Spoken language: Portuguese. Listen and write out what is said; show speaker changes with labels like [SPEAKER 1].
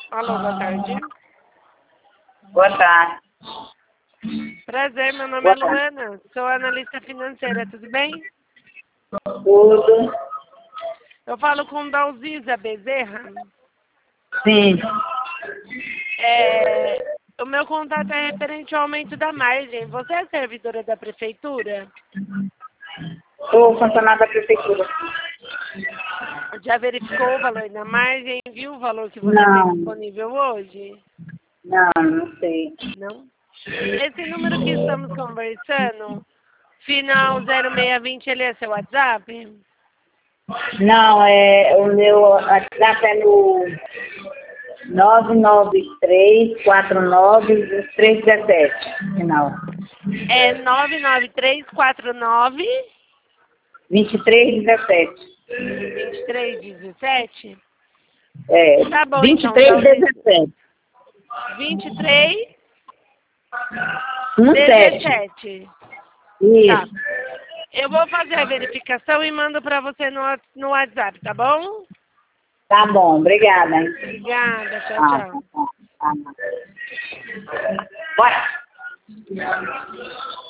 [SPEAKER 1] Alô, boa tarde.
[SPEAKER 2] Boa tarde.
[SPEAKER 1] Prazer, meu nome
[SPEAKER 2] Boa
[SPEAKER 1] é
[SPEAKER 2] tarde.
[SPEAKER 1] Luana, sou analista financeira, tudo bem?
[SPEAKER 2] Tudo?
[SPEAKER 1] Eu falo com Dalzisa Bezerra.
[SPEAKER 2] Sim.
[SPEAKER 1] O meu contato é referente ao aumento da margem. Você é servidora da prefeitura?
[SPEAKER 2] Sou funcionário da prefeitura.
[SPEAKER 1] Já verificou o valor da margem? Viu o valor que você tem
[SPEAKER 2] Não,
[SPEAKER 1] disponível hoje?
[SPEAKER 2] não sei.
[SPEAKER 1] Não? Esse número que estamos conversando, final 0620, ele é seu WhatsApp?
[SPEAKER 2] Não, o meu WhatsApp é no 993492317. Final.
[SPEAKER 1] É 99349
[SPEAKER 2] 2317.
[SPEAKER 1] 2317?
[SPEAKER 2] É,
[SPEAKER 1] Tá bom, então, Dalzisa.
[SPEAKER 2] 2317.
[SPEAKER 1] 23
[SPEAKER 2] 17.
[SPEAKER 1] 17. Tá.
[SPEAKER 2] Isso.
[SPEAKER 1] Eu vou fazer a verificação e mando para você no WhatsApp, tá bom?
[SPEAKER 2] Tá bom, obrigada. Hein?
[SPEAKER 1] Obrigada, tchau,
[SPEAKER 2] Ah,
[SPEAKER 1] tchau.
[SPEAKER 2] tá. Bora.